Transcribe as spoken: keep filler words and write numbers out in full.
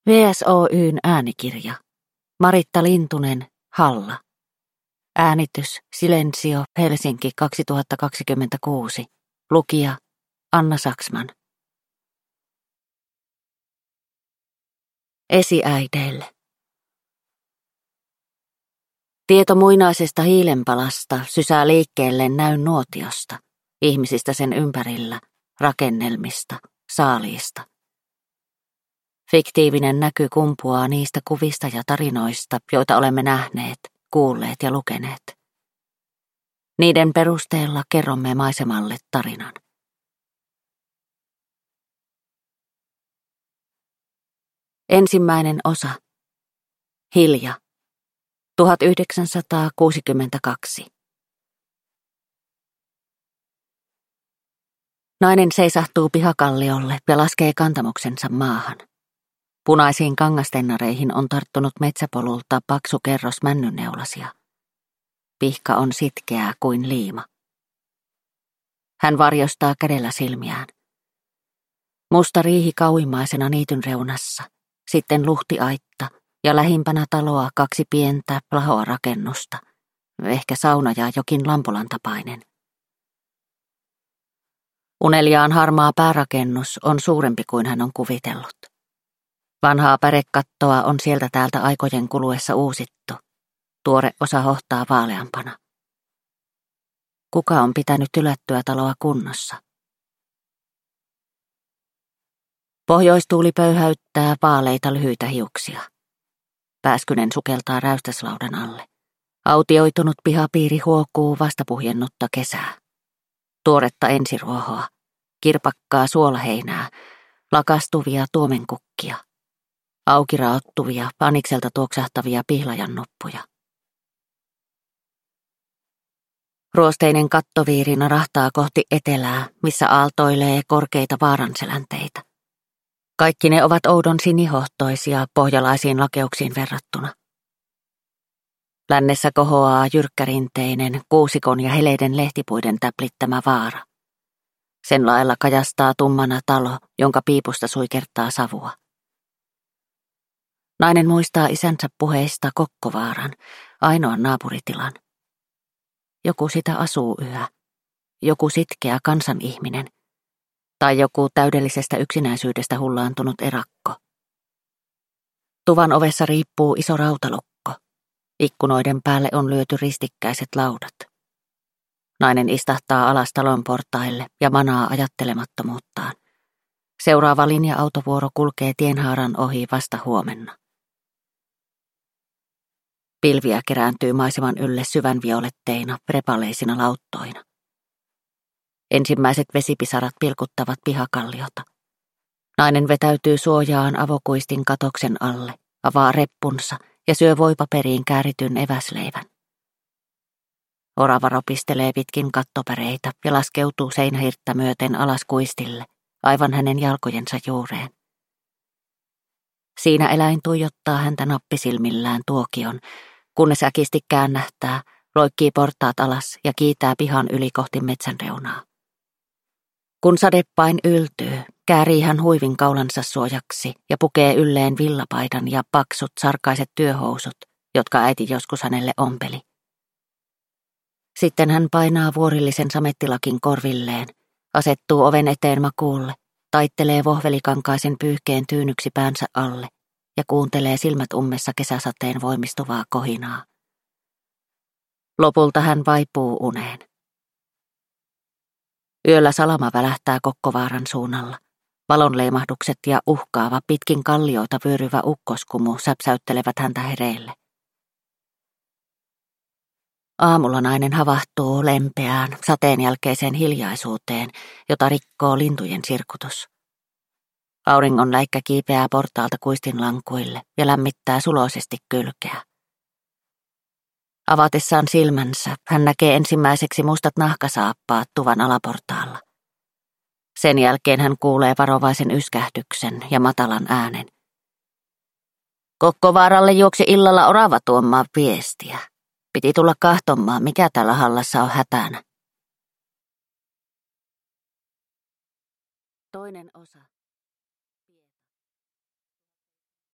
V S Oy:n äänikirja. Maritta Lintunen, Halla. Äänitys Silensio, Helsinki kaksituhattakaksikymmentäkuusi. Lukija Anna Saksman. Esiäideille. Tieto muinaisesta hiilenpalasta sysää liikkeelle näyn nuotiosta, ihmisistä sen ympärillä, rakennelmista, saaliista. Fiktiivinen näky kumpuaa niistä kuvista ja tarinoista, joita olemme nähneet, kuulleet ja lukeneet. Niiden perusteella kerromme maisemalle tarinan. Ensimmäinen osa. Hilja. tuhatyhdeksänsataakuusikymmentäkaksi. Nainen seisahtuu pihakalliolle ja laskee kantamuksensa maahan. Punaisiin kangastennareihin on tarttunut metsäpolulta paksu kerros männynneulasia. Pihka on sitkeää kuin liima. Hän varjostaa kädellä silmiään. Musta riihi kauimmaisena niityn reunassa, sitten luhtiaitta ja lähimpänä taloa kaksi pientä plahoa rakennusta, ehkä sauna ja jokin lampulan tapainen. Uneliaan harmaa päärakennus on suurempi kuin hän on kuvitellut. Vanhaa pärekattoa on sieltä täältä aikojen kuluessa uusittu. Tuore osa hohtaa vaaleampana. Kuka on pitänyt ylättyä taloa kunnossa? Pohjoistuuli pöyhäyttää vaaleita lyhyitä hiuksia. Pääskynen sukeltaa räystäslaudan alle. Autioitunut pihapiiri huokuu vastapuhjennutta kesää. Tuoretta ensiruohoa, kirpakkaa suolaheinää, lakastuvia tuomenkukkia. Aukiraattuvia, panikselta tuoksahtavia pihlajan nuppuja. Ruosteinen kattoviiri narahtaa kohti etelää, missä aaltoilee korkeita vaaranselänteitä. Kaikki ne ovat oudon sinihohtoisia pohjalaisiin lakeuksiin verrattuna. Lännessä kohoaa jyrkkärinteinen, kuusikon ja heleiden lehtipuiden täplittämä vaara. Sen laella kajastaa tummana talo, jonka piipusta suikertaa savua. Nainen muistaa isänsä puheista Kokkovaaran, ainoan naapuritilan. Joku sitä asuu yhä, joku sitkeä kansanihminen, tai joku täydellisestä yksinäisyydestä hullaantunut erakko. Tuvan ovessa riippuu iso rautalukko. Ikkunoiden päälle on lyöty ristikkäiset laudat. Nainen istahtaa alas talon portaille ja manaa ajattelemattomuuttaan. Seuraava linja-autovuoro kulkee tienhaaran ohi vasta huomenna. Pilviä kerääntyy maiseman ylle syvän violetteina, repaleisina lauttoina. Ensimmäiset vesipisarat pilkuttavat pihakalliota. Nainen vetäytyy suojaan avokuistin katoksen alle, avaa reppunsa ja syö voipaperiin käärityn eväsleivän. Orava ropistelee pitkin kattopäreitä ja laskeutuu seinähirttä myöten alas kuistille, aivan hänen jalkojensa juureen. Siinä eläin tuijottaa häntä nappisilmillään tuokion, kunnes äkisti käännähtää, loikkii portaat alas ja kiitää pihan yli kohti metsän reunaa. Kun sadepain yltyy, käärii hän huivin kaulansa suojaksi ja pukee ylleen villapaidan ja paksut sarkaiset työhousut, jotka äiti joskus hänelle ompeli. Sitten hän painaa vuorillisen samettilakin korvilleen, asettuu oven eteen makuulle, taittelee vohvelikankaisen pyyhkeen tyynyksi päänsä alle ja kuuntelee silmät ummessa kesäsateen voimistuvaa kohinaa. Lopulta hän vaipuu uneen. Yöllä salama välähtää Kokkovaaran suunnalla. Valonleimahdukset ja uhkaava pitkin kallioita vyöryvä ukkoskumu säpsäyttelevät häntä hereille. Aamulla nainen havahtuu lempeään, sateenjälkeiseen hiljaisuuteen, jota rikkoo lintujen sirkutus. Auringon läikkä kiipeää portaalta kuistin lankuille ja lämmittää suloisesti kylkeä. Avatessaan silmänsä hän näkee ensimmäiseksi mustat nahkasaappaat tuvan alaportaalla. Sen jälkeen hän kuulee varovaisen yskähdyksen ja matalan äänen. Kokkovaaralle juoksi illalla orava tuomaan viestiä. Piti tulla kahtomaan, mikä täällä Hallassa on hätänä. Toinen osa.